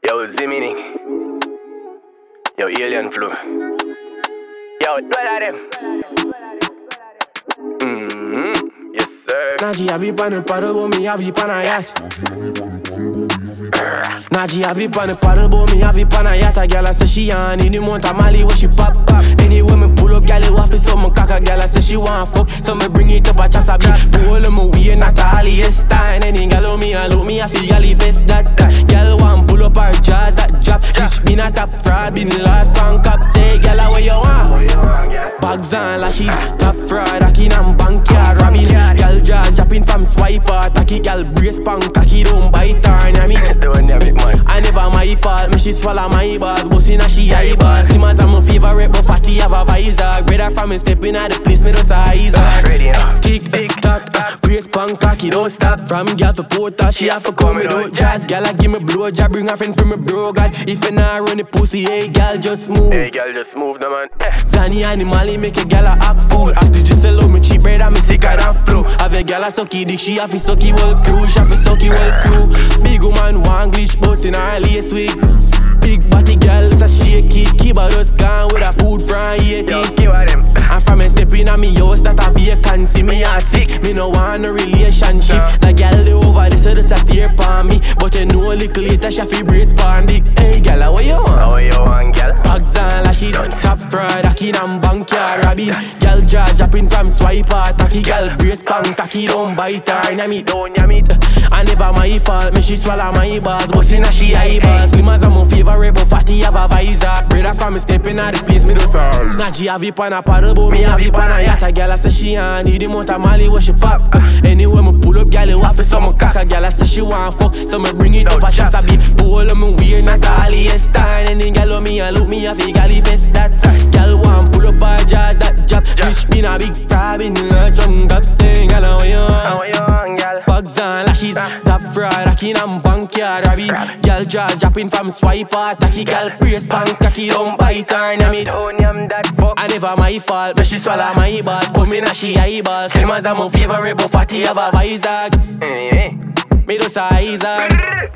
Yo, Zimini. Yo, Alien Flu. Yo, what are them? Yes, sir. Naji have it on the paddle, but me have it on a yacht. Naji have it on the paddle, but me have it on a yacht. A gal say she on any month a Mali where she pop. Anyway me pull up, gal it waffle so me cock. A gal say she want fuck, so me bring it up a chop. Sabi pull on me way not a Alias time. Any gal on me, I look me, I feel gal vest that. Gal want pull up her jaws that drop. Bitch been a top fraud, been lost on cop. Say gal where you want? Bags and lashes, top fraud, hacking and bankyard robbing. Gal jaws dropping from swiper, tacky gal brace pan, cocky don't bite her. I never my fault, me she swallow my bars, bustin' a she eyeballs. Slim as I'm my favorite, but fatty have a vibes dog. Brother from me stepping at the place, me do size dog. Tick tock, brace pan, cocky don't stop. From gal for porter, she have to come with out jazz. Gal a give me blow job, bring a friend from me bro God. If you not run the pussy, hey gal just move. Hey gal just move the man. Zani animal, make a gal a act fool. After just sell out me cheap bread and me sicker than flow. Have a gal a sucky dick, she have a sucky well crew. She have a sucky well crew. Big woman one glitch boss in her lace wig. Big body gal so shaky. Keep her just gone with her food from 80. And from me stepping on me house that a vacancy. Me heart sick, me no want no relationship. The gal they over there so just a stare upon me. But you know a little later she fi brace pon dick. Hey gal, what you want? How you want, gal? Bags and lashes, top fraud, hacking and bankyard robbing. Gal jaws dropping from swiper, tacky gal brace pan, cocky don't bite her. Yam it, don't yam it. I never my fault, me she swallow my bars, bustin' a she eyeballs. Slim as I'm my favorite, but fatty have a vice dog. Brother from me stepping at the place, me do sorry. Naji have it on a paddle, but me have it on a yacht. A gal say she on need the mount of Mali where she pop. Anyway me pull up, gal it waffle so me cock. A gal say she want fuck, so me bring it up a chop. Sabi pull on me weird, not Alias time. Any gal on me and look me, I feel gal vest that. Gal want pull up her jaws that drop. Bitch been a big fraud, been a drum gap. Saying gal how you want, gal? Bags and lashes, top fraud, hacking and bankyard robbing. Gal jaws dropping from swiper, tacky gal brace pan, cocky don't bite her. Yam it, I never my fault, but she swallow my bars, come in a she eyeballs. Slim as I'm my favorite, but fatty have a vice dog. Me do size dog.